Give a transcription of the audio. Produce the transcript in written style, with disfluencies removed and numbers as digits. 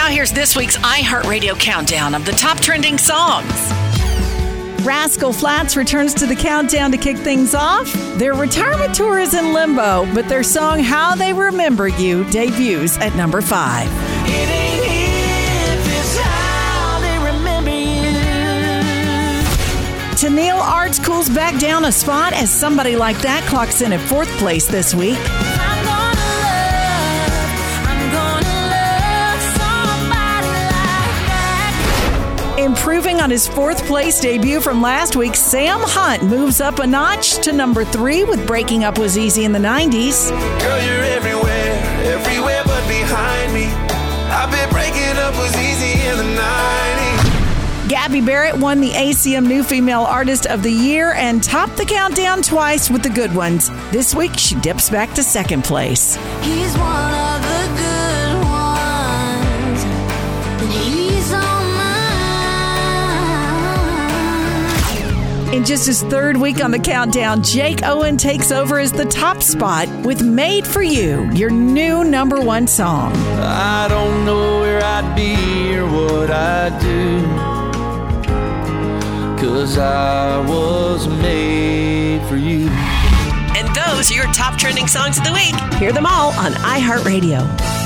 Now here's this week's iHeartRadio countdown of the top trending songs. Rascal Flatts returns to the countdown to kick things off. Their retirement tour is in limbo, but their song How They Remember You debuts at number 5. It ain't if, it's how they remember you. Tennille Arts cools back down a spot as Somebody Like That clocks in at 4th place this week. Improving on his 4th place debut from last week, Sam Hunt moves up a notch to number 3 with Breaking Up Was Easy in the 90s. Girl, you're everywhere but behind me. I bet breaking up was easy in the 90s. Gabby Barrett won the ACM New Female Artist of the Year and topped the countdown twice with The Good Ones. This week, she dips back to 2nd place. He's one of the good ones, and he's on mine. In just his 3rd week on the countdown, Jake Owen takes over as the top spot with Made for You, your new number 1 song. I don't know where I'd be or what I'd do, 'cause I was made for you. And those are your top trending songs of the week. Hear them all on iHeartRadio.